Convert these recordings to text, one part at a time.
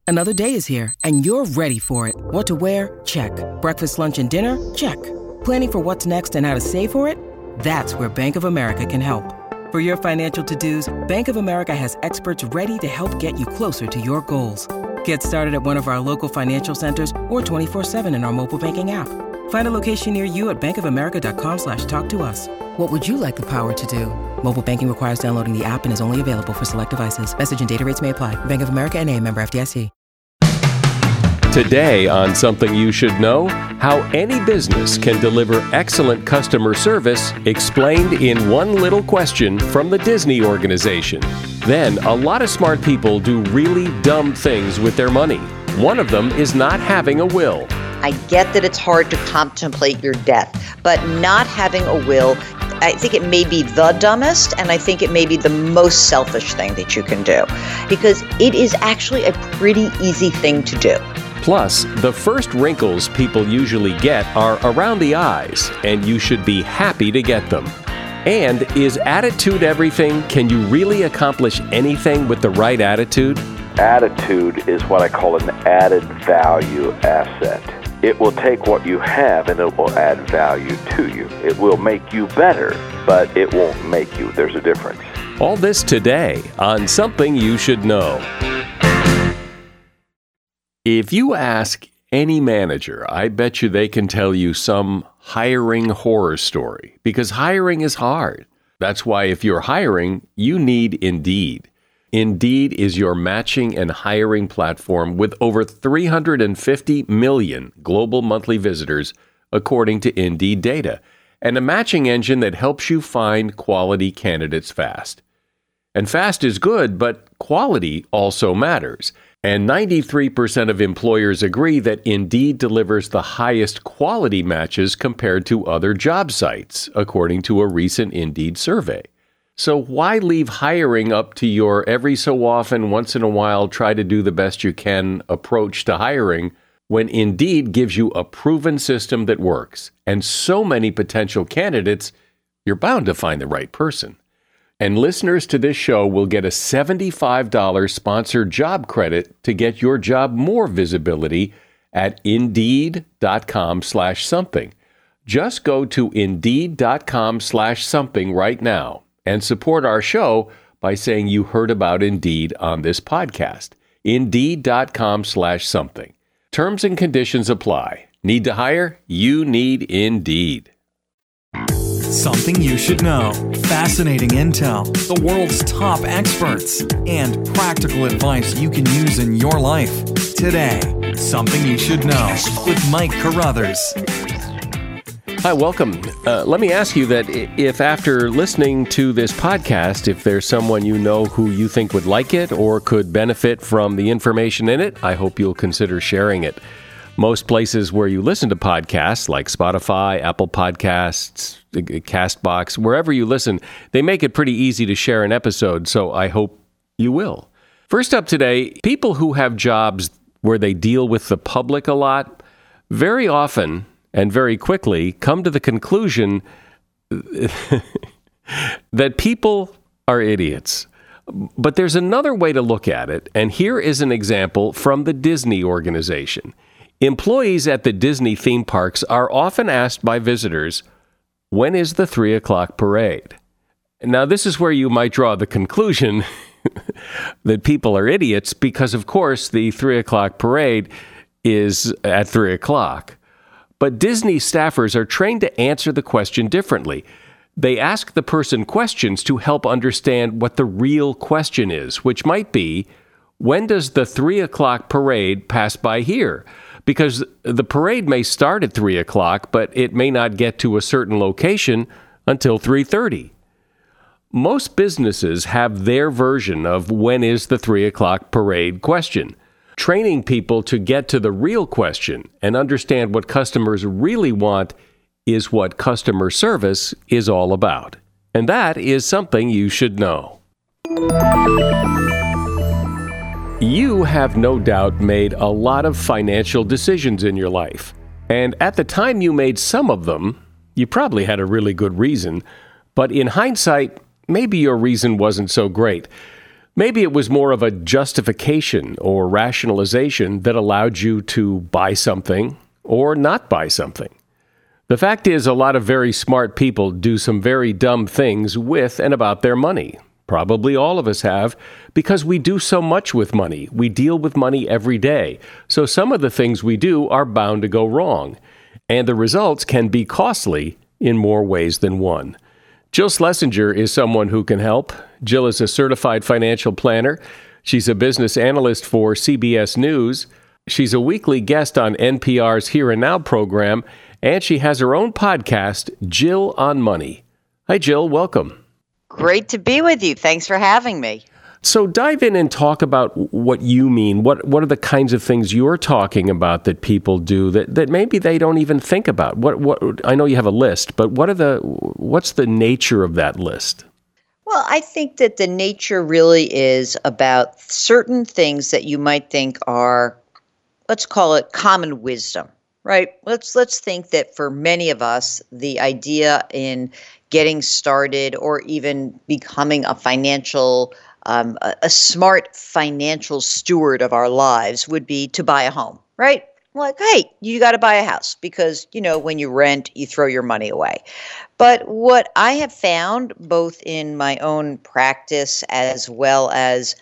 Another day is here, and you're ready for it. What to wear? Check. Breakfast, lunch, and dinner? Check. Planning for what's next and how to save for it? That's where Bank of America can help. For your financial to-dos, Bank of America has experts ready to help get you closer to your goals. Get started at one of our local financial centers or 24/7 in our mobile banking app. Find a location near you at bankofamerica.com/talktous. What would you like the power to do? Mobile banking requires downloading the app and is only available for select devices. Message and data rates may apply. Bank of America N.A., member FDIC. Today on Something You Should Know, how any business can deliver excellent customer service explained in one little question from the Disney organization. Then, a lot of smart people do really dumb things with their money. One of them is not having a will. I get that it's hard to contemplate your death, but not having a will, I think it may be the dumbest, and I think it may be the most selfish thing that you can do, because it is actually a pretty easy thing to do. Plus, the first wrinkles people usually get are around the eyes, and you should be happy to get them. And is attitude everything? Can you really accomplish anything with the right attitude? Attitude is what I call an added value asset. It will take what you have and it will add value to you. It will make you better, but it won't make you. There's a difference. All this today on Something You Should Know. If you ask any manager, I bet you they can tell you some hiring horror story, because hiring is hard. That's why if you're hiring, you need Indeed. Indeed is your matching and hiring platform with over 350 million global monthly visitors, according to Indeed data, and a matching engine that helps you find quality candidates fast. And fast is good, but quality also matters. And 93% of employers agree that Indeed delivers the highest quality matches compared to other job sites, according to a recent Indeed survey. So why leave hiring up to your every so often, once in a while, try to do the best you can approach to hiring when Indeed gives you a proven system that works and so many potential candidates, you're bound to find the right person. And listeners to this show will get a $75 sponsored job credit to get your job more visibility at Indeed.com/something. Just go to Indeed.com/something right now and support our show by saying you heard about Indeed on this podcast. Indeed.com/something. Terms and conditions apply. Need to hire? You need Indeed. Something you should know. Fascinating intel, the world's top experts, and practical advice you can use in your life. Today, Something You Should Know with Mike Carruthers. Hi, welcome. Let me ask you that if after listening to this podcast, if there's someone you know who you think would like it or could benefit from the information in it, I hope you'll consider sharing it. Most places where you listen to podcasts, like Spotify, Apple Podcasts, CastBox, wherever you listen, they make it pretty easy to share an episode, so I hope you will. First up today, people who have jobs where they deal with the public a lot, very often and very quickly come to the conclusion that people are idiots. But there's another way to look at it, and here is an example from the Disney organization. Employees at the Disney theme parks are often asked by visitors, when is the 3 o'clock parade? Now, this is where you might draw the conclusion that people are idiots because, of course, the 3 o'clock parade is at 3 o'clock. But Disney staffers are trained to answer the question differently. They ask the person questions to help understand what the real question is, which might be, when does the 3 o'clock parade pass by here? Because the parade may start at 3 o'clock, but it may not get to a certain location until 3:30. Most businesses have their version of when is the 3 o'clock parade question. Training people to get to the real question and understand what customers really want is what customer service is all about. And that is something you should know. You have no doubt made a lot of financial decisions in your life. And at the time you made some of them, you probably had a really good reason. But in hindsight, maybe your reason wasn't so great. Maybe it was more of a justification or rationalization that allowed you to buy something or not buy something. The fact is, a lot of very smart people do some very dumb things with and about their money. Probably all of us have, because we do so much with money. We deal with money every day. So some of the things we do are bound to go wrong. And the results can be costly in more ways than one. Jill Schlesinger is someone who can help. Jill is a certified financial planner. She's a business analyst for CBS News. She's a weekly guest on NPR's Here and Now program, and she has her own podcast, Jill on Money. Hi, Jill. Welcome. Great to be with you. Thanks for having me. So dive in and talk about what you mean. What are the kinds of things you're talking about that people do that maybe they don't even think about? What I know you have a list, but what's the nature of that list? Well, I think that the nature really is about certain things that you might think are, let's call it common wisdom, right? Let's think that for many of us, the idea in getting started or even becoming a a smart financial steward of our lives would be to buy a home, right? Like, hey, you got to buy a house because, when you rent, you throw your money away. But what I have found, both in my own practice as well as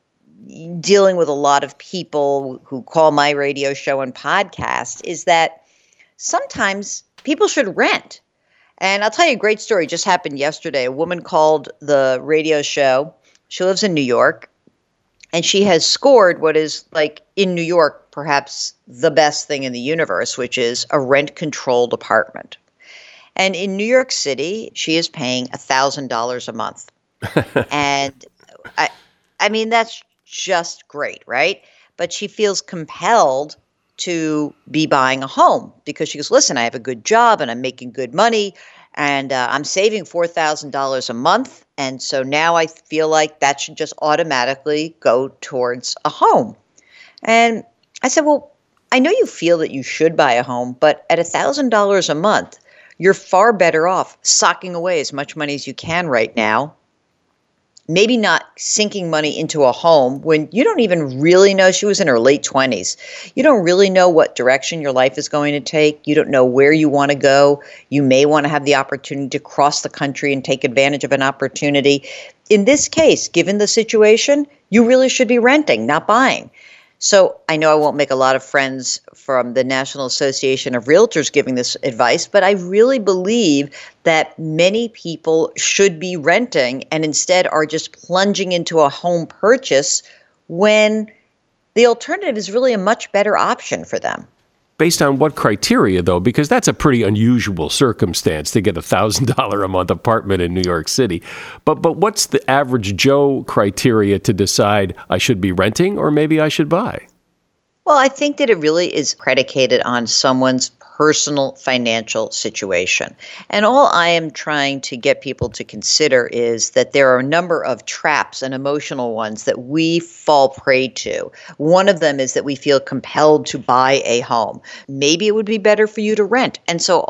dealing with a lot of people who call my radio show and podcast, is that sometimes people should rent. And I'll tell you a great story. Just happened yesterday. A woman called the radio show. She lives in New York, and she has scored what is, like, in New York, perhaps the best thing in the universe, which is a rent-controlled apartment. And in New York City, she is paying $1,000 a month. And I mean, that's just great, right? But she feels compelled to be buying a home because she goes, listen, I have a good job and I'm making good money and I'm saving $4,000 a month. And so now I feel like that should just automatically go towards a home. And I said, well, I know you feel that you should buy a home, but at $1,000 a month, you're far better off socking away as much money as you can right now. Maybe not sinking money into a home when you don't even really know. She was in her late 20s. You don't really know what direction your life is going to take. You don't know where you want to go. You may want to have the opportunity to cross the country and take advantage of an opportunity. In this case, given the situation, you really should be renting, not buying. So I know I won't make a lot of friends from the National Association of Realtors giving this advice, but I really believe that many people should be renting and instead are just plunging into a home purchase when the alternative is really a much better option for them. Based on what criteria, though? Because that's a pretty unusual circumstance to get $1,000 a month apartment in New York City. But what's the average Joe criteria to decide I should be renting or maybe I should buy? Well, I think that it really is predicated on someone's personal financial situation. And all I am trying to get people to consider is that there are a number of traps and emotional ones that we fall prey to. One of them is that we feel compelled to buy a home. Maybe it would be better for you to rent. And so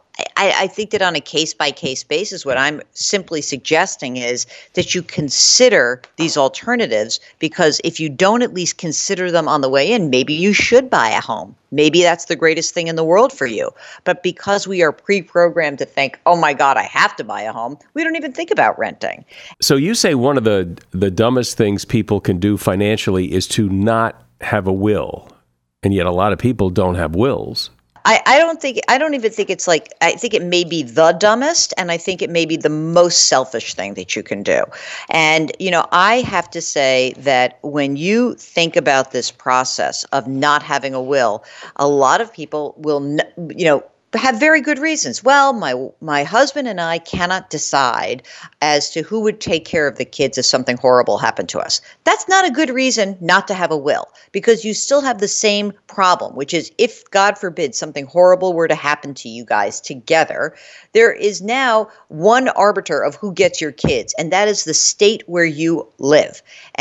I think that on a case-by-case basis, what I'm simply suggesting is that you consider these alternatives, because if you don't at least consider them on the way in, maybe you should buy a home. Maybe that's the greatest thing in the world for you. But because we are pre-programmed to think, oh my God, I have to buy a home, we don't even think about renting. So you say one of the dumbest things people can do financially is to not have a will. And yet a lot of people don't have wills. I don't even think it's like, I think it may be the dumbest, and I think it may be the most selfish thing that you can do. And, I have to say that when you think about this process of not having a will, a lot of people will, have very good reasons. Well, my husband and I cannot decide as to who would take care of the kids if something horrible happened to us. That's not a good reason not to have a will, because you still have the same problem, which is if, God forbid, something horrible were to happen to you guys together, there is now one arbiter of who gets your kids, and that is the state where you live. And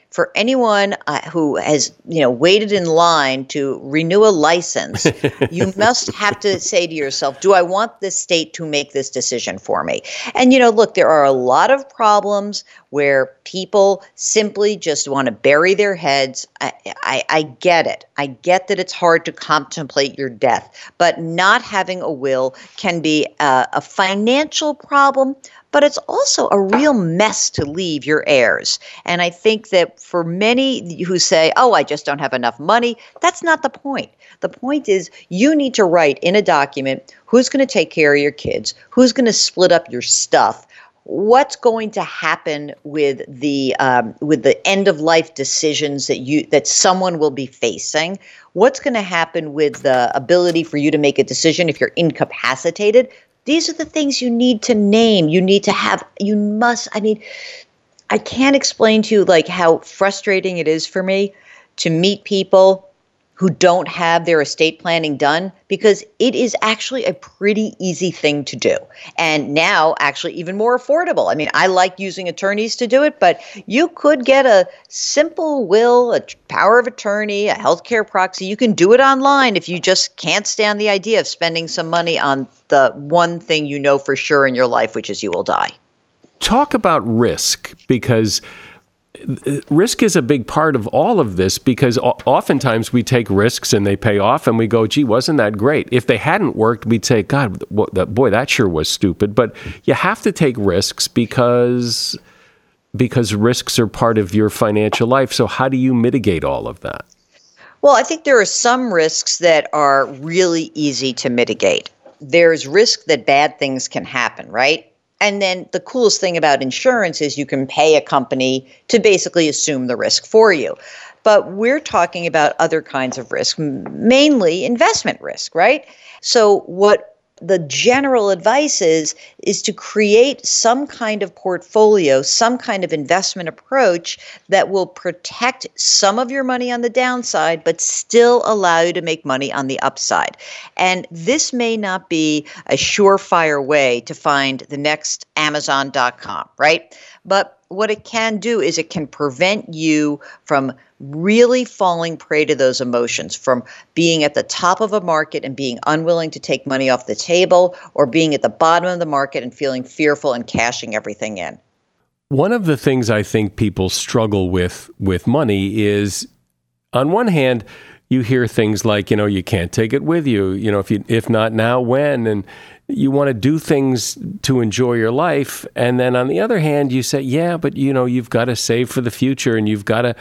for anyone who has, waited in line to renew a license, you must have to say to yourself, do I want the state to make this decision for me? And, look, there are a lot of problems where people simply just want to bury their heads. I get it. I get that it's hard to contemplate your death, but not having a will can be a financial problem, but it's also a real mess to leave your heirs. And I think that for many who say, oh, I just don't have enough money, that's not the point. The point is you need to write in a document who's going to take care of your kids, who's going to split up your stuff, what's going to happen with the end of life decisions that someone will be facing, what's going to happen with the ability for you to make a decision if you're incapacitated. These are the things you need to name. You need to have, I can't explain to you how frustrating it is for me to meet people who don't have their estate planning done, because it is actually a pretty easy thing to do. And now actually even more affordable. I like using attorneys to do it, but you could get a simple will, a power of attorney, a healthcare proxy. You can do it online if you just can't stand the idea of spending some money on the one thing you know for sure in your life, which is you will die. Talk about risk, because risk is a big part of all of this, because oftentimes we take risks and they pay off and we go, gee, wasn't that great? If they hadn't worked, we'd say, God, boy, that sure was stupid. But you have to take risks because risks are part of your financial life. So how do you mitigate all of that? Well, I think there are some risks that are really easy to mitigate. There's risk that bad things can happen, right? And then the coolest thing about insurance is you can pay a company to basically assume the risk for you. But we're talking about other kinds of risk, mainly investment risk, right? So what the general advice is to create some kind of portfolio, some kind of investment approach that will protect some of your money on the downside, but still allow you to make money on the upside. And this may not be a surefire way to find the next Amazon.com, right? But what it can do is it can prevent you from really falling prey to those emotions, from being at the top of a market and being unwilling to take money off the table, or being at the bottom of the market and feeling fearful and cashing everything in. One of the things I think people struggle with money is, on one hand, you hear things like, you can't take it with you, if not now, when? And you want to do things to enjoy your life. And then on the other hand, you say, yeah, but you've got to save for the future, and you've got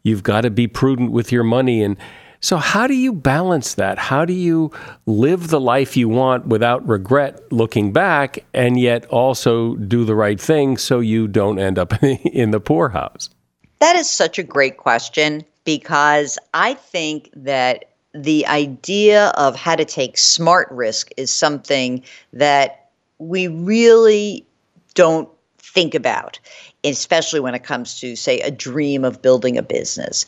to be prudent with your money. And so how do you balance that? How do you live the life you want without regret looking back, and yet also do the right thing so you don't end up in the poorhouse? That is such a great question, because I think that the idea of how to take smart risk is something that we really don't think about, especially when it comes to, say, a dream of building a business.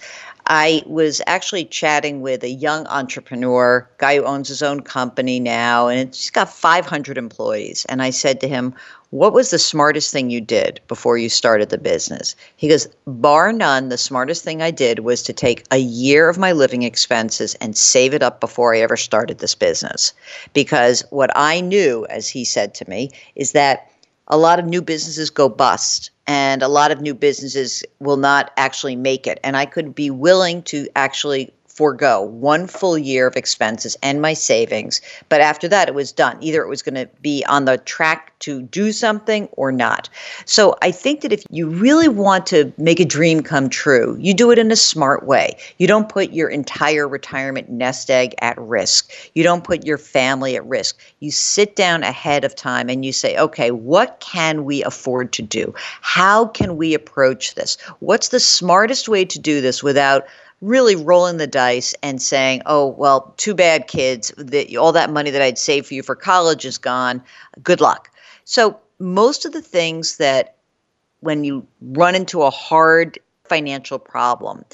I was actually chatting with a young entrepreneur, guy who owns his own company now, and he's got 500 employees. And I said to him, what was the smartest thing you did before you started the business? He goes, bar none, the smartest thing I did was to take a year of my living expenses and save it up before I ever started this business. Because what I knew, as he said to me, is that a lot of new businesses go bust, and a lot of new businesses will not actually make it. And I could be willing to actually forego 1 full year of expenses and my savings. But after that, it was done. Either it was going to be on the track to do something or not. So I think that if you really want to make a dream come true, you do it in a smart way. You don't put your entire retirement nest egg at risk. You don't put your family at risk. You sit down ahead of time and you say, okay, what can we afford to do? How can we approach this? What's the smartest way to do this without really rolling the dice and saying, oh, well, too bad, kids. All that money that I'd saved for you for college is gone. Good luck. So most of the things that when you run into a hard financial problem,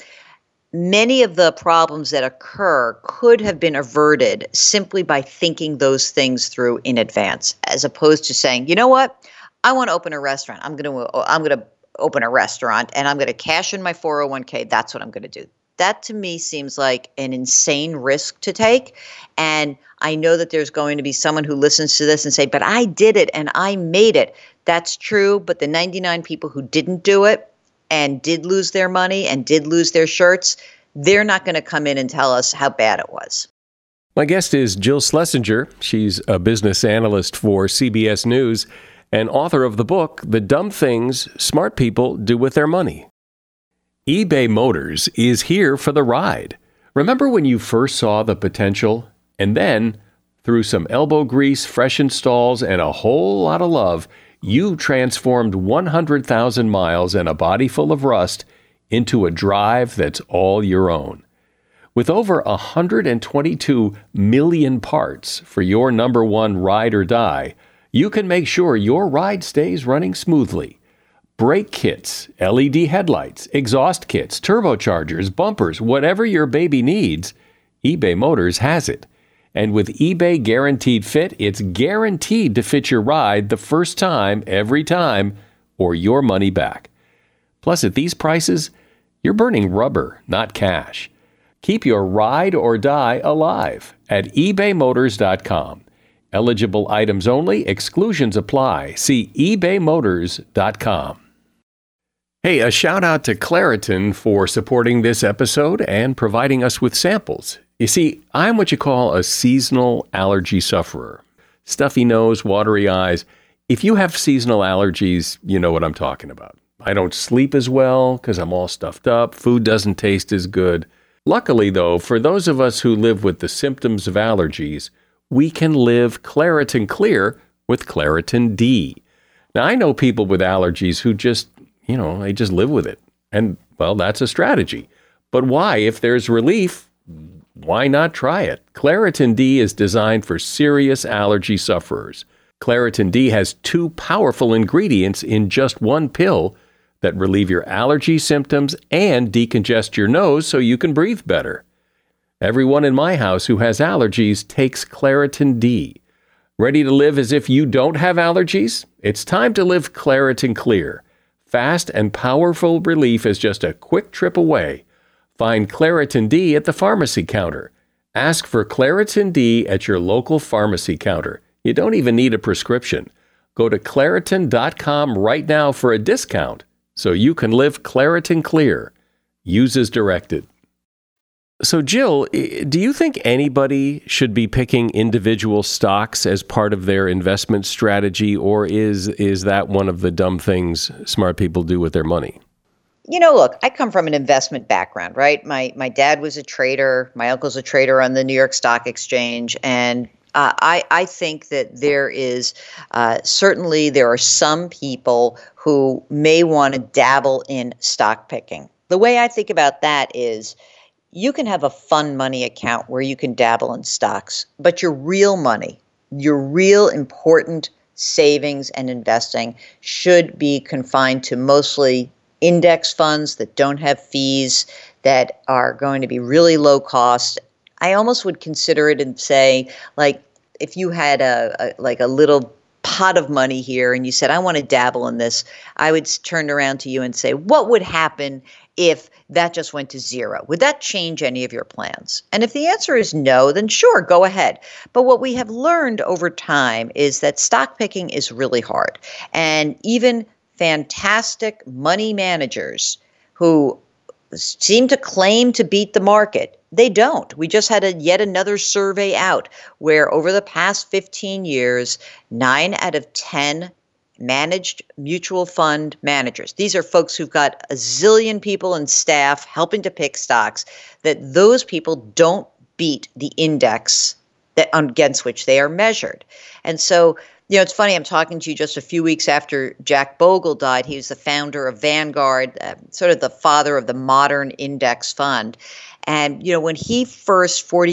many of the problems that occur could have been averted simply by thinking those things through in advance, as opposed to saying, you know what? I want to open a restaurant. I'm going to open a restaurant and I'm going to cash in my 401k. That's what I'm going to do. That to me seems like an insane risk to take. And I know that there's going to be someone who listens to this and say, but I did it and I made it. That's true. But the 99 people who didn't do it and did lose their money and did lose their shirts, they're not going to come in and tell us how bad it was. My guest is Jill Schlesinger. She's a business analyst for CBS News and author of the book, The Dumb Things Smart People Do With Their Money. eBay Motors is here for the ride. Remember when you first saw the potential? And then, through some elbow grease, fresh installs, and a whole lot of love, you transformed 100,000 miles and a body full of rust into a drive that's all your own. With over 122 million parts for your number one ride or die, you can make sure your ride stays running smoothly. Brake kits, LED headlights, exhaust kits, turbochargers, bumpers, whatever your baby needs, eBay Motors has it. And with eBay Guaranteed Fit, it's guaranteed to fit your ride the first time, every time, or your money back. Plus, at these prices, you're burning rubber, not cash. Keep your ride or die alive at ebaymotors.com. Eligible items only. Exclusions apply. See ebaymotors.com. Hey, a shout out to Claritin for supporting this episode and providing us with samples. You see, I'm what you call a seasonal allergy sufferer. Stuffy nose, watery eyes. If you have seasonal allergies, you know what I'm talking about. I don't sleep as well because I'm all stuffed up. Food doesn't taste as good. Luckily, though, for those of us who live with the symptoms of allergies, we can live Claritin Clear with Claritin D. Now, I know people with allergies who just, they just live with it. And, well, that's a strategy. But why? If there's relief, why not try it? Claritin D is designed for serious allergy sufferers. Claritin D has 2 powerful ingredients in just one pill that relieve your allergy symptoms and decongest your nose so you can breathe better. Everyone in my house who has allergies takes Claritin D. Ready to live as if you don't have allergies? It's time to live Claritin Clear. Fast and powerful relief is just a quick trip away. Find Claritin D at the pharmacy counter. Ask for Claritin D at your local pharmacy counter. You don't even need a prescription. Go to Claritin.com right now for a discount so you can live Claritin Clear. Use as directed. So, Jill, do you think anybody should be picking individual stocks as part of their investment strategy, or is that one of the dumb things smart people do with their money? Look, I come from an investment background, right? My dad was a trader. My uncle's a trader on the New York Stock Exchange. And I think that there is certainly there are some people who may want to dabble in stock picking. The way I think about that is you can have a fun money account where you can dabble in stocks, but your real money, your real important savings and investing should be confined to mostly index funds that don't have fees, that are going to be really low cost. I almost would consider it and say, like, if you had a little pot of money here and you said, I want to dabble in this, I would turn around to you and say, what would happen if that just went to zero? Would that change any of your plans? And if the answer is no, then sure, go ahead. But what we have learned over time is that stock picking is really hard. And even fantastic money managers who seem to claim to beat the market, they don't. We just had yet another survey out where over the past 15 years, 9 out of 10 managed mutual fund managers, these are folks who've got a zillion people and staff helping to pick stocks, that those people don't beat the index against which they are measured. And so, it's funny, I'm talking to you just a few weeks after Jack Bogle died. He was the founder of Vanguard, sort of the father of the modern index fund. And, when he first 43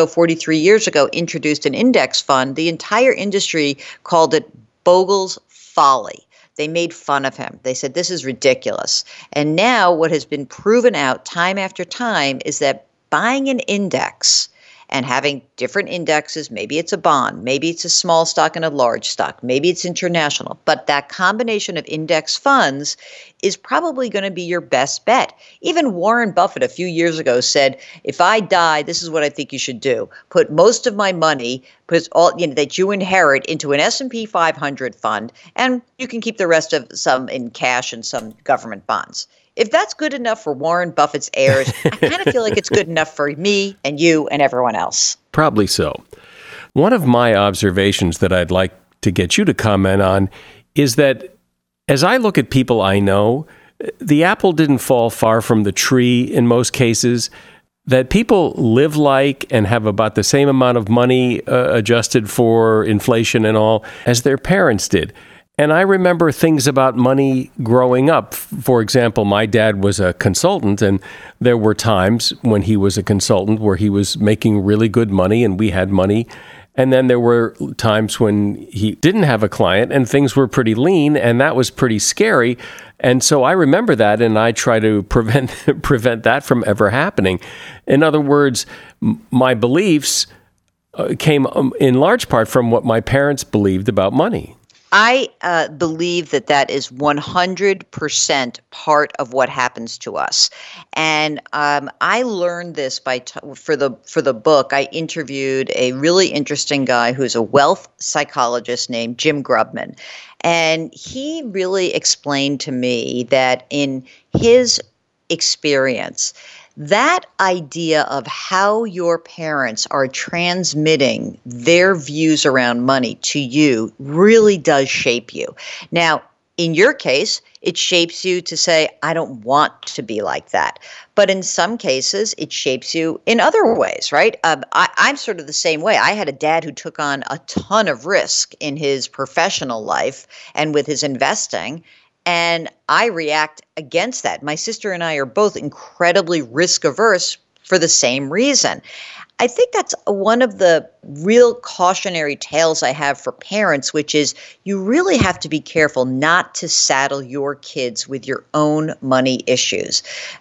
years ago, introduced an index fund, the entire industry called it Bogle's folly. They made fun of him. They said, this is ridiculous. And now what has been proven out time after time is that buying an index and having different indexes. Maybe it's a bond, maybe it's a small stock and a large stock, maybe it's international. But that combination of index funds is probably going to be your best bet. Even Warren Buffett a few years ago said, if I die, this is what I think you should do. Put most of my money, put all that you inherit into an S&P 500 fund, and you can keep the rest of some in cash and some government bonds. If that's good enough for Warren Buffett's heirs, I kind of feel like it's good enough for me and you and everyone else. Probably so. One of my observations that I'd like to get you to comment on is that as I look at people I know, the apple didn't fall far from the tree in most cases, that people live like and have about the same amount of money adjusted for inflation and all as their parents did. And I remember things about money growing up. For example, my dad was a consultant, and there were times when he was a consultant where he was making really good money and we had money. And then there were times when he didn't have a client and things were pretty lean, and that was pretty scary. And so I remember that, and I try to prevent that from ever happening. In other words, my beliefs came in large part from what my parents believed about money. I believe that is 100% part of what happens to us, and I learned this for the book. I interviewed a really interesting guy who's a wealth psychologist named Jim Grubman, and he really explained to me that in his experience, that idea of how your parents are transmitting their views around money to you really does shape you. Now, in your case, it shapes you to say, I don't want to be like that. But in some cases, it shapes you in other ways, right? I'm sort of the same way. I had a dad who took on a ton of risk in his professional life and with his investing. And I react against that. My sister and I are both incredibly risk averse for the same reason. I think that's one of the real cautionary tales I have for parents, which is you really have to be careful not to saddle your kids with your own money issues.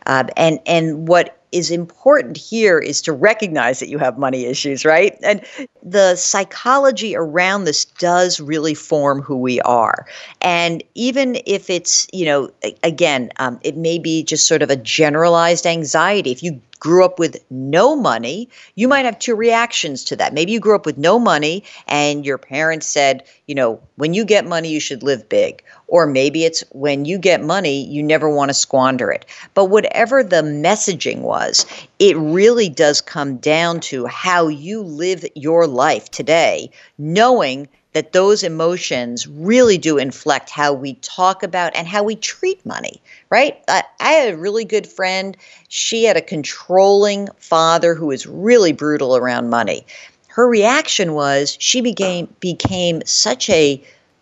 And what is important here is to recognize that you have money issues, right? And the psychology around this does really form who we are. And even if it's, again, it may be just sort of a generalized anxiety. If you grew up with no money, you might have two reactions to that. Maybe you grew up with no money and your parents said, when you get money, you should live big. Or maybe it's when you get money, you never want to squander it. But whatever the messaging was, it really does come down to how you live your life today, knowing that those emotions really do inflect how we talk about and how we treat money, right? I had a really good friend. She had a controlling father who was really brutal around money. Her reaction was she became such a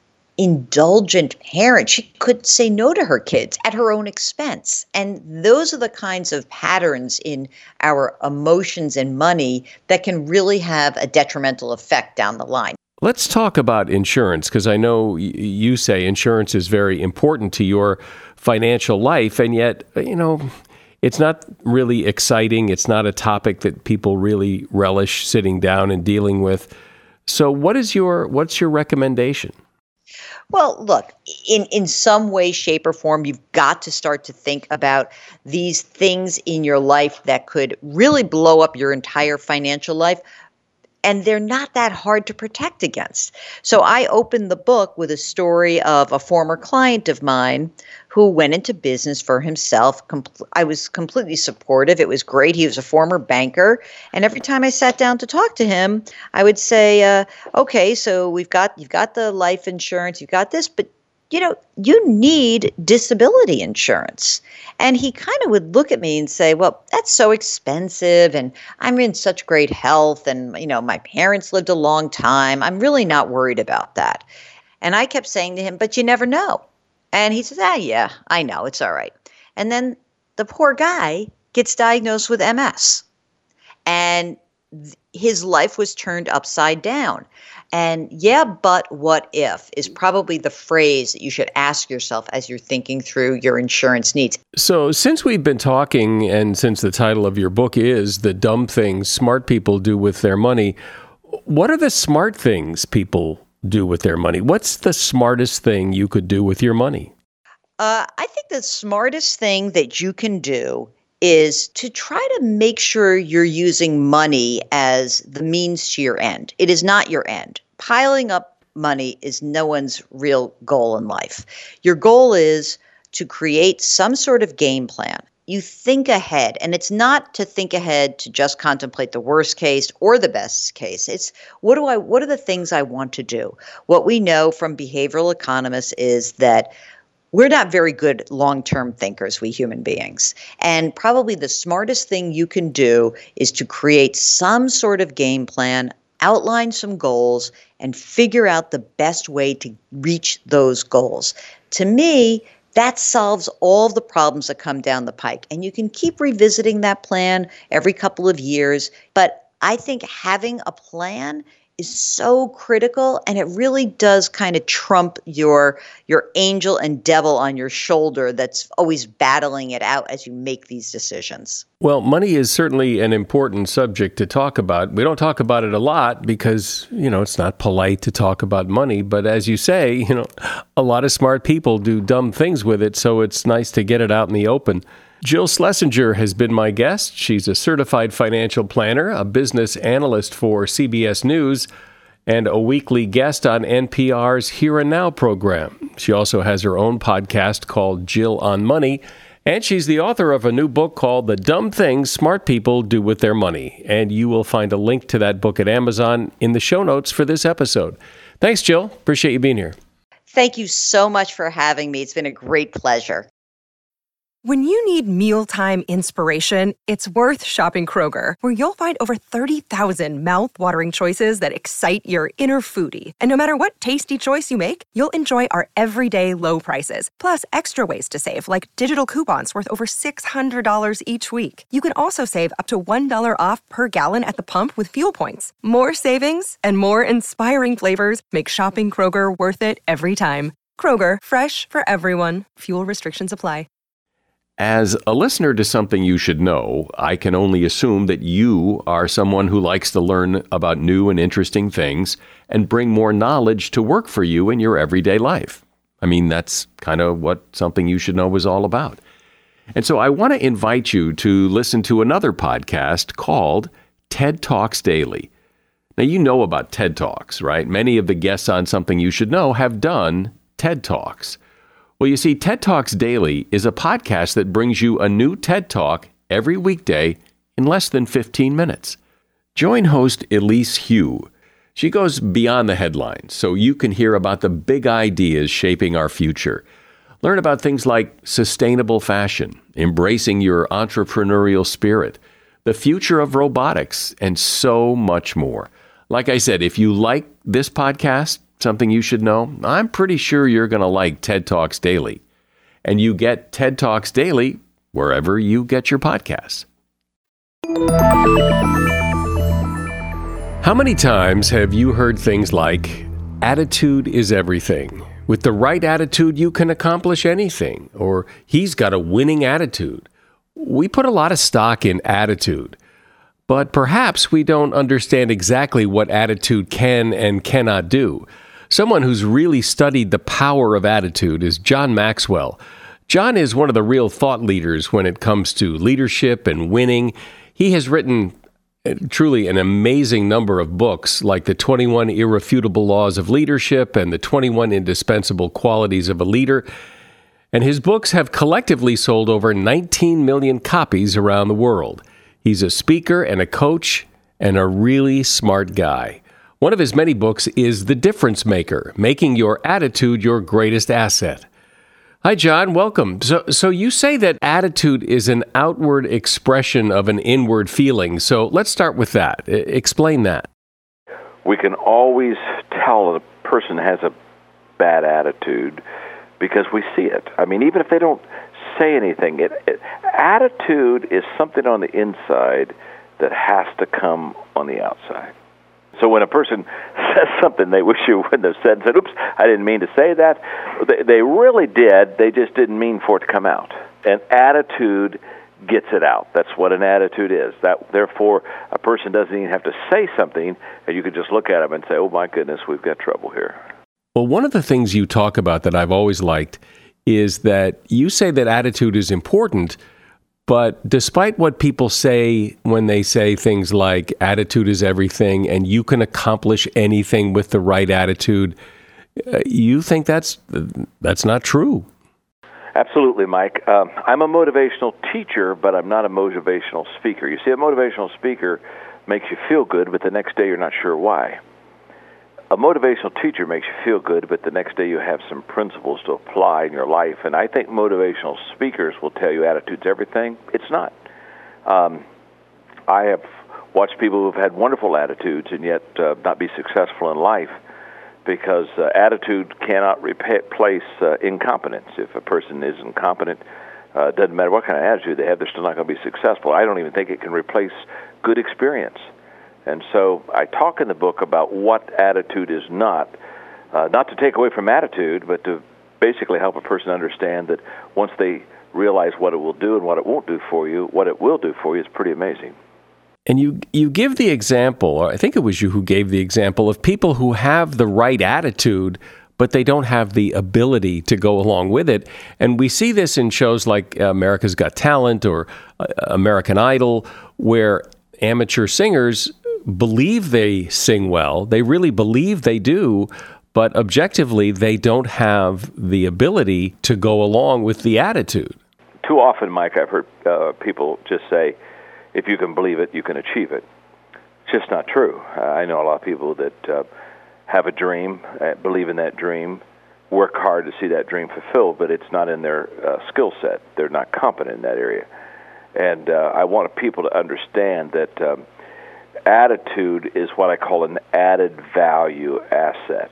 indulgent parent. She could say no to her kids at her own expense. And those are the kinds of patterns in our emotions and money that can really have a detrimental effect down the line. Let's talk about insurance, because I know you say insurance is very important to your financial life, and yet, it's not really exciting. It's not a topic that people really relish sitting down and dealing with. So what's your recommendation? Well, look, in some way, shape, or form, you've got to start to think about these things in your life that could really blow up your entire financial life. And they're not that hard to protect against. So I opened the book with a story of a former client of mine who went into business for himself. I was completely supportive. It was great. He was a former banker. And every time I sat down to talk to him, I would say, okay, so you've got the life insurance, you've got this, but you need disability insurance. And he kind of would look at me and say, well, that's so expensive and I'm in such great health and, my parents lived a long time. I'm really not worried about that. And I kept saying to him, but you never know. And he says, yeah, I know, it's all right. And then the poor guy gets diagnosed with MS. And his life was turned upside down. And yeah, but what if is probably the phrase that you should ask yourself as you're thinking through your insurance needs. So since we've been talking, and since the title of your book is The Dumb Things Smart People Do With Their Money, what are the smart things people do with their money? What's the smartest thing you could do with your money? I think the smartest thing that you can do is to try to make sure you're using money as the means to your end. It is not your end. Piling up money is no one's real goal in life. Your goal is to create some sort of game plan. You think ahead, and it's not to think ahead to just contemplate the worst case or the best case. It's what are the things I want to do? What we know from behavioral economists is that we're not very good long-term thinkers, we human beings. And probably the smartest thing you can do is to create some sort of game plan, outline some goals, and figure out the best way to reach those goals. To me, that solves all of the problems that come down the pike. And you can keep revisiting that plan every couple of years. But I think having a plan is so critical, and it really does kind of trump your angel and devil on your shoulder that's always battling it out as you make these decisions. Well, money is certainly an important subject to talk about. We don't talk about it a lot because, it's not polite to talk about money. But as you say, a lot of smart people do dumb things with it, so it's nice to get it out in the open. Jill Schlesinger has been my guest. She's a certified financial planner, a business analyst for CBS News, and a weekly guest on NPR's Here and Now program. She also has her own podcast called Jill on Money, and she's the author of a new book called The Dumb Things Smart People Do With Their Money. And you will find a link to that book at Amazon in the show notes for this episode. Thanks, Jill. Appreciate you being here. Thank you so much for having me. It's been a great pleasure. When you need mealtime inspiration, it's worth shopping Kroger, where you'll find over 30,000 mouth-watering choices that excite your inner foodie. And no matter what tasty choice you make, you'll enjoy our everyday low prices, plus extra ways to save, like digital coupons worth over $600 each week. You can also save up to $1 off per gallon at the pump with fuel points. More savings and more inspiring flavors make shopping Kroger worth it every time. Kroger, fresh for everyone. Fuel restrictions apply. As a listener to Something You Should Know, I can only assume that you are someone who likes to learn about new and interesting things and bring more knowledge to work for you in your everyday life. I mean, that's kind of what Something You Should Know is all about. And so I want to invite you to listen to another podcast called TED Talks Daily. Now, you know about TED Talks, right? Many of the guests on Something You Should Know have done TED Talks. Well, you see, TED Talks Daily is a podcast that brings you a new TED Talk every weekday in less than 15 minutes. Join host Elise Hu. She goes beyond the headlines, so you can hear about the big ideas shaping our future. Learn about things like sustainable fashion, embracing your entrepreneurial spirit, the future of robotics, and so much more. Like I said, if you like this podcast, Something You Should Know, I'm pretty sure you're going to like TED Talks Daily. And you get TED Talks Daily wherever you get your podcasts. How many times have you heard things like, attitude is everything? With the right attitude, you can accomplish anything. Or, he's got a winning attitude. We put a lot of stock in attitude. But perhaps we don't understand exactly what attitude can and cannot do. Someone who's really studied the power of attitude is John Maxwell. John is one of the real thought leaders when it comes to leadership and winning. He has written truly an amazing number of books, like the 21 Irrefutable Laws of Leadership and the 21 Indispensable Qualities of a Leader. And his books have collectively sold over 19 million copies around the world. He's a speaker and a coach and a really smart guy. One of his many books is The Difference Maker, Making Your Attitude Your Greatest Asset. Hi, John. Welcome. So you say that attitude is an outward expression of an inward feeling. So let's start with that. Explain that. We can always tell a person has a bad attitude because we see it. I mean, even if they don't say anything, attitude is something on the inside that has to come on the outside. So when a person says something they wish you wouldn't have said, and said, oops, I didn't mean to say that, they really did, they just didn't mean for it to come out. An attitude gets it out. That's what an attitude is. Therefore, a person doesn't even have to say something, and you can just look at them and say, oh my goodness, we've got trouble here. Well, one of the things you talk about that I've always liked is that you say that attitude is important, but despite what people say when they say things like attitude is everything and you can accomplish anything with the right attitude, you think that's not true. Absolutely, Mike. I'm a motivational teacher, but I'm not a motivational speaker. You see, a motivational speaker makes you feel good, but the next day you're not sure why. A motivational teacher makes you feel good, but the next day you have some principles to apply in your life. And I think motivational speakers will tell you attitude's everything. It's not. I have watched people who've had wonderful attitudes and yet not be successful in life because attitude cannot replace incompetence. If a person is incompetent, it doesn't matter what kind of attitude they have, they're still not going to be successful. I don't even think it can replace good experience. And so I talk in the book about what attitude is not to take away from attitude, but to basically help a person understand that once they realize what it will do and what it won't do for you, what it will do for you is pretty amazing. And you give the example, or I think it was you who gave the example, of people who have the right attitude, but they don't have the ability to go along with it. And we see this in shows like America's Got Talent or American Idol, where amateur singers believe they sing well. They really believe they do, but objectively, they don't have the ability to go along with the attitude. Too often, Mike, I've heard people just say, if you can believe it, you can achieve it. It's just not true. I know a lot of people that have a dream, believe in that dream, work hard to see that dream fulfilled, but it's not in their skill set. They're not competent in that area. And I want people to understand that attitude is what I call an added value asset.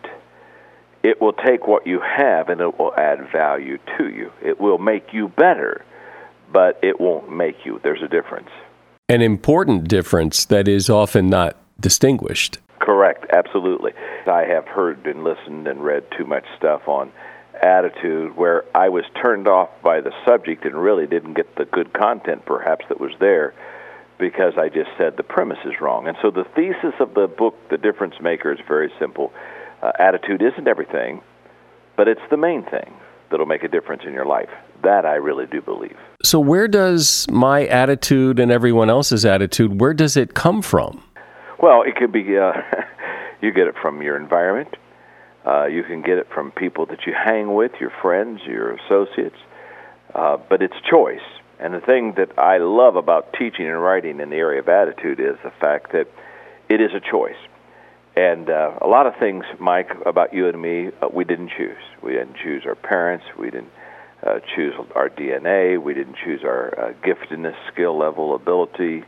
It will take what you have and it will add value to you. It will make you better, but it won't make you. There's a difference. An important difference that is often not distinguished. Correct, absolutely. I have heard and listened and read too much stuff on attitude where I was turned off by the subject and really didn't get the good content perhaps that was there because I just said the premise is wrong. And so the thesis of the book, The Difference Maker, is very simple. Attitude isn't everything, but it's the main thing that'll make a difference in your life. That I really do believe. So where does my attitude and everyone else's attitude, where does it come from? Well, it could be, you get it from your environment. You can get it from people that you hang with, your friends, your associates. But it's choice. And the thing that I love about teaching and writing in the area of attitude is the fact that it is a choice. And a lot of things, Mike, about you and me, we didn't choose. We didn't choose our parents. We didn't choose our DNA. We didn't choose our giftedness, skill level, ability,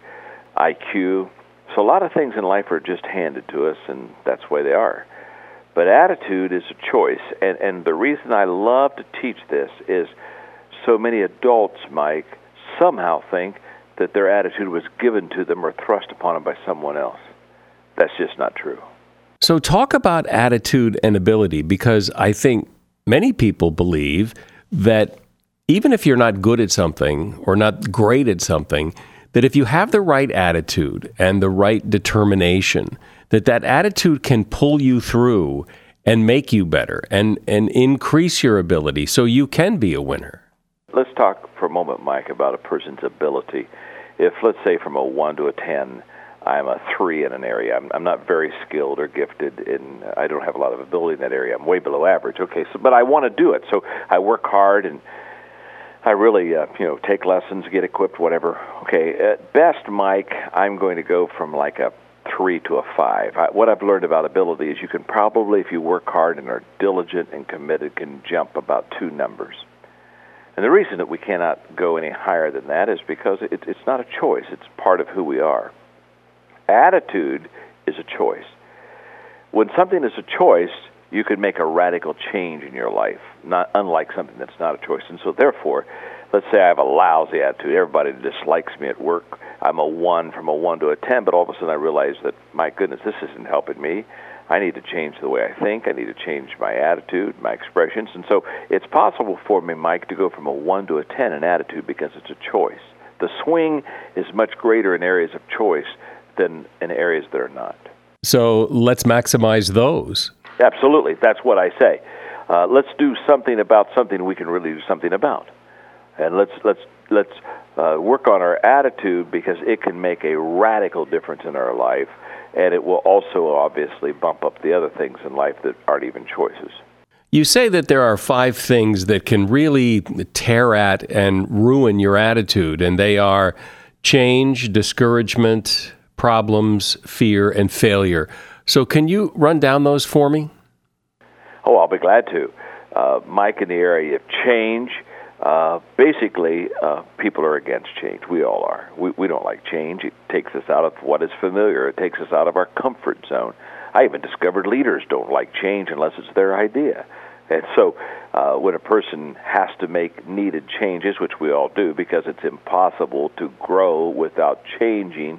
IQ. So a lot of things in life are just handed to us, and that's the way they are. But attitude is a choice. And the reason I love to teach this is so many adults, Mike, somehow think that their attitude was given to them or thrust upon them by someone else. That's just not true. So talk about attitude and ability, because I think many people believe that even if you're not good at something or not great at something, that if you have the right attitude and the right determination, that attitude can pull you through and make you better and increase your ability so you can be a winner. Let's talk for a moment, Mike, about a person's ability. If, let's say, from a 1 to a 10, I'm a 3 in an area. I'm not very skilled or gifted, and I don't have a lot of ability in that area. I'm way below average. Okay, but I want to do it, so I work hard and I really, take lessons, get equipped, whatever. Okay, at best, Mike, I'm going to go from like a 3 to a 5. What I've learned about ability is you can probably, if you work hard and are diligent and committed, can jump about 2 numbers. And the reason that we cannot go any higher than that is because it's not a choice. It's part of who we are. Attitude is a choice. When something is a choice, you could make a radical change in your life, not unlike something that's not a choice. And so therefore, let's say I have a lousy attitude. Everybody dislikes me at work. I'm a 1 from a 1 to a 10, but all of a sudden I realize that, my goodness, this isn't helping me. I need to change the way I think. I need to change my attitude, my expressions. And so it's possible for me, Mike, to go from a 1 to a 10 in attitude because it's a choice. The swing is much greater in areas of choice than in areas that are not. So let's maximize those. Absolutely. That's what I say. Let's do something about something we can really do something about. And let's work on our attitude because it can make a radical difference in our life. And it will also obviously bump up the other things in life that aren't even choices. You say that there are 5 things that can really tear at and ruin your attitude, and they are change, discouragement, problems, fear, and failure. So can you run down those for me? Oh, I'll be glad to. Mike, in the area of change, basically, people are against change. We all are. We don't like change. It takes us out of what is familiar. It takes us out of our comfort zone. I even discovered leaders don't like change unless it's their idea. And so when a person has to make needed changes, which we all do because it's impossible to grow without changing,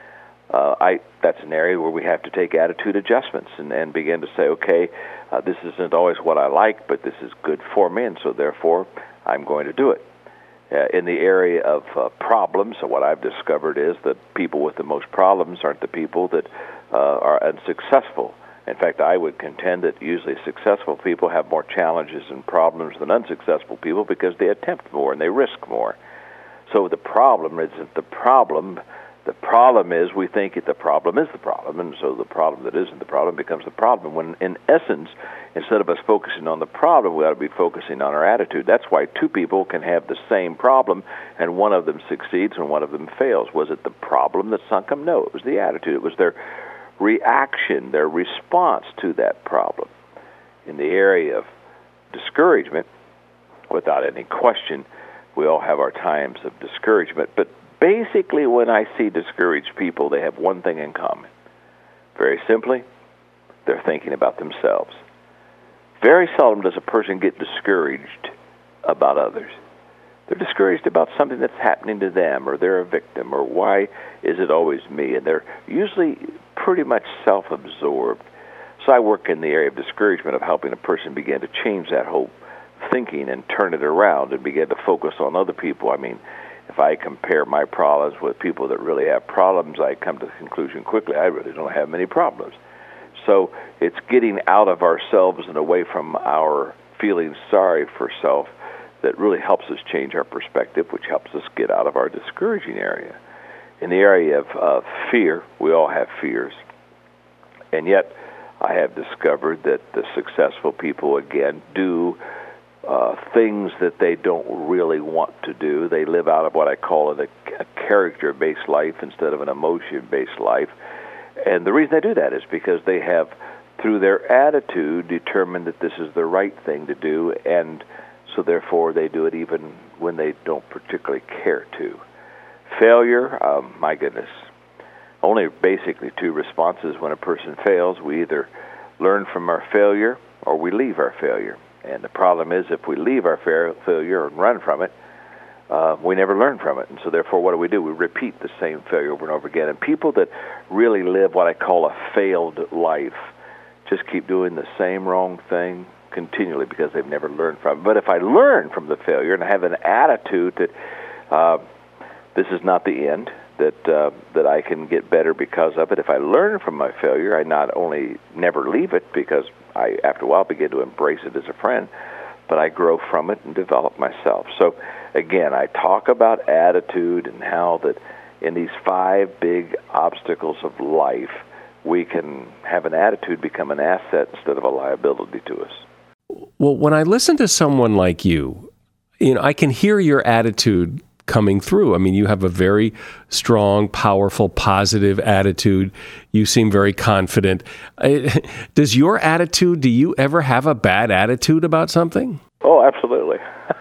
that's an area where we have to take attitude adjustments and begin to say, okay, this isn't always what I like, but this is good for me, and so therefore I'm going to do it. In the area of problems, so what I've discovered is that people with the most problems aren't the people that are unsuccessful. In fact, I would contend that usually successful people have more challenges and problems than unsuccessful people because they attempt more and they risk more. So the problem isn't the problem. The problem is we think the problem is the problem, and so the problem that isn't the problem becomes the problem, when in essence, instead of us focusing on the problem, we ought to be focusing on our attitude. That's why 2 people can have the same problem, and one of them succeeds and one of them fails. Was it the problem that sunk them? No, it was the attitude. It was their reaction, their response to that problem. In the area of discouragement, without any question, we all have our times of discouragement, but basically, when I see discouraged people, they have one thing in common. Very simply, they're thinking about themselves. Very seldom does a person get discouraged about others. They're discouraged about something that's happening to them, or they're a victim, or why is it always me? And they're usually pretty much self-absorbed. So I work in the area of discouragement, of helping a person begin to change that whole thinking and turn it around and begin to focus on other people. I mean, if I compare my problems with people that really have problems, I come to the conclusion quickly, I really don't have many problems. So it's getting out of ourselves and away from our feeling sorry for self that really helps us change our perspective, which helps us get out of our discouraging area. In the area of fear, we all have fears. And yet I have discovered that the successful people, again, do things that they don't really want to do. They live out of what I call a character-based life instead of an emotion-based life. And the reason they do that is because they have, through their attitude, determined that this is the right thing to do, and so therefore they do it even when they don't particularly care to. Failure, my goodness, only basically 2 responses when a person fails. We either learn from our failure or we leave our failure. And the problem is, if we leave our failure and run from it, we never learn from it. And so therefore, what do? We repeat the same failure over and over again. And people that really live what I call a failed life just keep doing the same wrong thing continually because they've never learned from it. But if I learn from the failure and I have an attitude that this is not the end, that I can get better because of it, if I learn from my failure, I not only never leave it because I, after a while, begin to embrace it as a friend, but I grow from it and develop myself. So, again, I talk about attitude and how that in these 5 big obstacles of life, we can have an attitude become an asset instead of a liability to us. Well, when I listen to someone like you, I can hear your attitude coming through. I mean, you have a very strong, powerful, positive attitude. You seem very confident. Does your attitude, do you ever have a bad attitude about something? Oh, absolutely.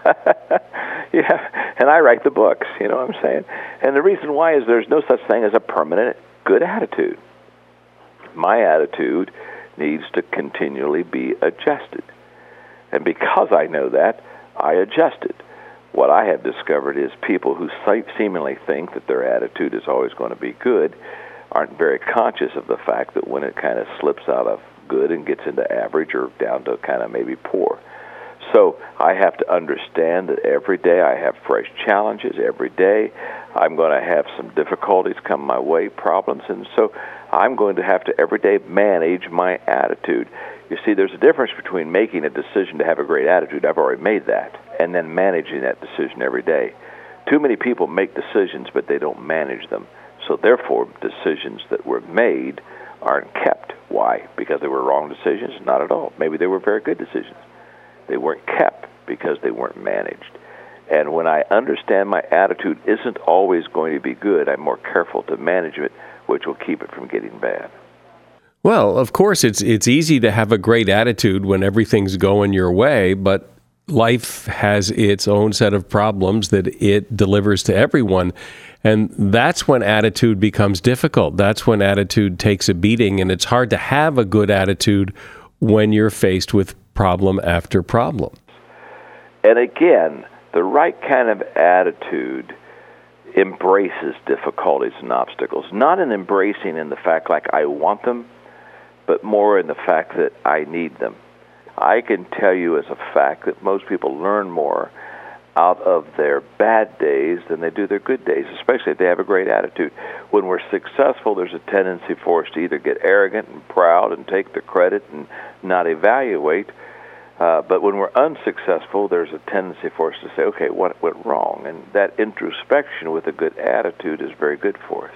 Yeah, and I write the books, you know what I'm saying? And the reason why is there's no such thing as a permanent good attitude. My attitude needs to continually be adjusted. And because I know that, I adjust it. what I have discovered is people who seemingly think that their attitude is always going to be good aren't very conscious of the fact that when it kind of slips out of good and gets into average or down to kind of maybe poor. So I have to understand that every day I have fresh challenges. Every day I'm going to have some difficulties come my way, problems, and so I'm going to have to every day manage my attitude. You see, there's a difference between making a decision to have a great attitude, I've already made that, and then managing that decision every day. Too many people make decisions, but they don't manage them. So therefore, decisions that were made aren't kept. Why? Because they were wrong decisions? Not at all. Maybe they were very good decisions. They weren't kept because they weren't managed. And when I understand my attitude isn't always going to be good, I'm more careful to manage it, which will keep it from getting bad. Well, of course, it's easy to have a great attitude when everything's going your way, but life has its own set of problems that it delivers to everyone. And that's when attitude becomes difficult. That's when attitude takes a beating, and it's hard to have a good attitude when you're faced with problem after problem. And again, the right kind of attitude embraces difficulties and obstacles, not in embracing in the fact like I want them, but more in the fact that I need them. I can tell you as a fact that most people learn more out of their bad days than they do their good days, especially if they have a great attitude. When we're successful, there's a tendency for us to either get arrogant and proud and take the credit and not evaluate. But when we're unsuccessful, there's a tendency for us to say, okay, what went wrong? And that introspection with a good attitude is very good for us.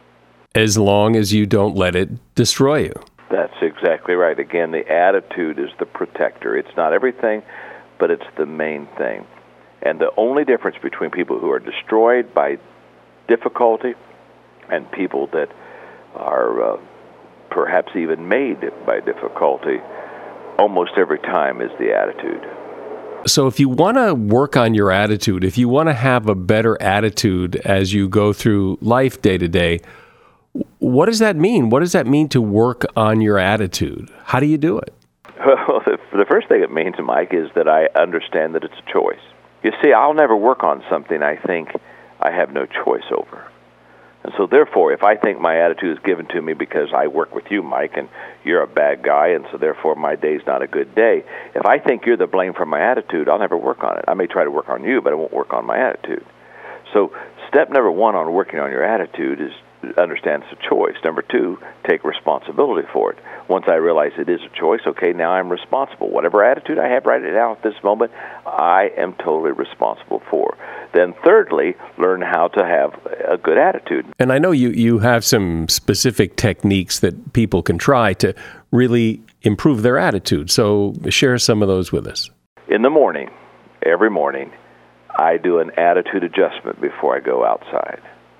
As long as you don't let it destroy you. That's exactly right. Again, the attitude is the protector. It's not everything, but it's the main thing. And the only difference between people who are destroyed by difficulty and people that are perhaps even made by difficulty almost every time is the attitude. So if you want to work on your attitude, if you want to have a better attitude as you go through life day to day, what does that mean? What does that mean to work on your attitude? How do you do it? Well, the first thing it means, Mike, is that I understand that it's a choice. You see, I'll never work on something I think I have no choice over. And so therefore, if I think my attitude is given to me because I work with you, Mike, and you're a bad guy, and so therefore my day's not a good day, if I think you're the blame for my attitude, I'll never work on it. I may try to work on you, but I won't work on my attitude. So step number one on working on your attitude is understand it's a choice. Number two, take responsibility for it. Once I realize it is a choice, okay, now I'm responsible. Whatever attitude I have right now at this moment, I am totally responsible for. Then thirdly, learn how to have a good attitude. And I know you have some specific techniques that people can try to really improve their attitude. So share some of those with us. In the morning, every morning, I do an attitude adjustment before I go outside.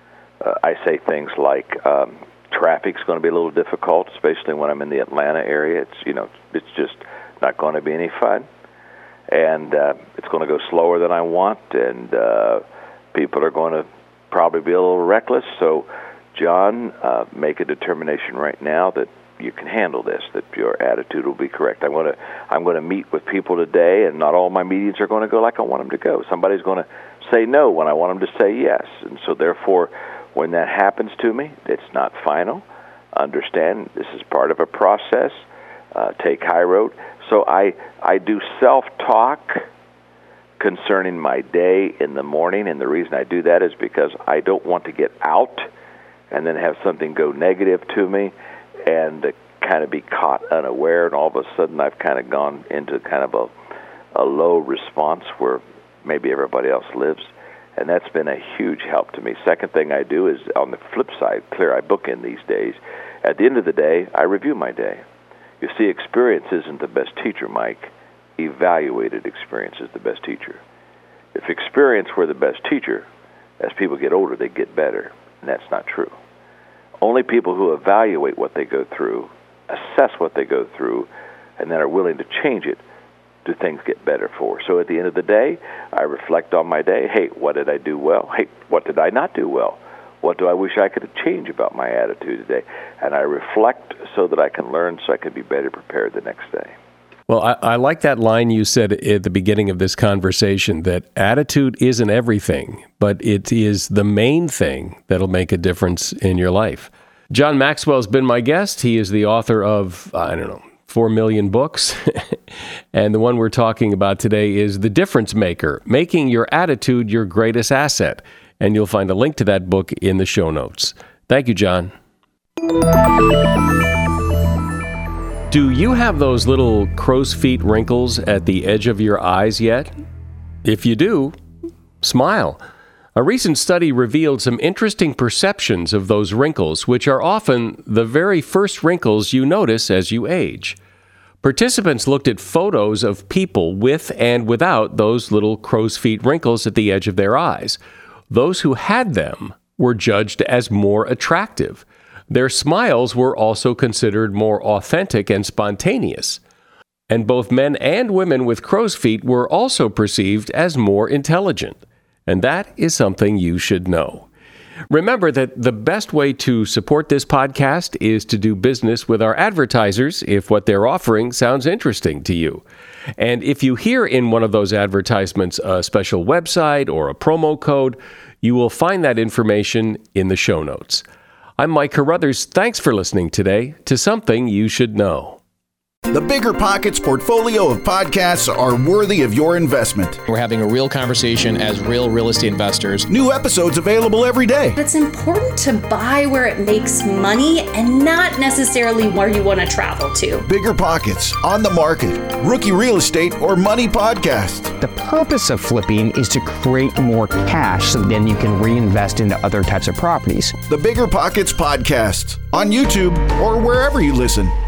I say things like traffic's going to be a little difficult, especially when I'm in the Atlanta area. It's just not going to be any fun, and it's going to go slower than I want, and people are going to probably be a little reckless. So, John, make a determination right now that you can handle this, that your attitude will be correct. I'm going to meet with people today, and not all my meetings are going to go like I want them to go. Somebody's going to say no when I want them to say yes, and so therefore, when that happens to me, it's not final. Understand this is part of a process. Take high road. So I do self-talk concerning my day in the morning, and the reason I do that is because I don't want to get out and then have something go negative to me and kind of be caught unaware, and all of a sudden I've kind of gone into kind of a low response where maybe everybody else lives. And that's been a huge help to me. Second thing I do is, on the flip side, I book in these days. At the end of the day, I review my day. You see, experience isn't the best teacher, Mike. Evaluated experience is the best teacher. If experience were the best teacher, as people get older, they get better. And that's not true. Only people who evaluate what they go through, assess what they go through, and then are willing to change it, do things get better for. So at the end of the day, I reflect on my day. Hey, what did I do well? Hey, what did I not do well? What do I wish I could have changed about my attitude today? And I reflect so that I can learn, so I can be better prepared the next day. Well, I like that line you said at the beginning of this conversation, that attitude isn't everything, but it is the main thing that'll make a difference in your life. John Maxwell has been my guest. He is the author of, 4 million books. And the one we're talking about today is The Difference Maker, Making Your Attitude Your Greatest Asset. And you'll find a link to that book in the show notes. Thank you, John. Do you have those little crow's feet wrinkles at the edge of your eyes yet? If you do, smile. A recent study revealed some interesting perceptions of those wrinkles, which are often the very first wrinkles you notice as you age. Participants looked at photos of people with and without those little crow's feet wrinkles at the edge of their eyes. Those who had them were judged as more attractive. Their smiles were also considered more authentic and spontaneous. And both men and women with crow's feet were also perceived as more intelligent. And that is something you should know. Remember that the best way to support this podcast is to do business with our advertisers if what they're offering sounds interesting to you. And if you hear in one of those advertisements a special website or a promo code, you will find that information in the show notes. I'm Mike Carruthers. Thanks for listening today to Something You Should Know. The Bigger Pockets portfolio of podcasts are worthy of your investment. We're having a real conversation as real estate investors. New episodes available every day. It's important to buy where it makes money and not necessarily where you want to travel to. Bigger Pockets, On the Market, Rookie Real Estate, or Money Podcast. The purpose of flipping is to create more cash so then you can reinvest into other types of properties. The Bigger Pockets Podcast, on YouTube or wherever you listen.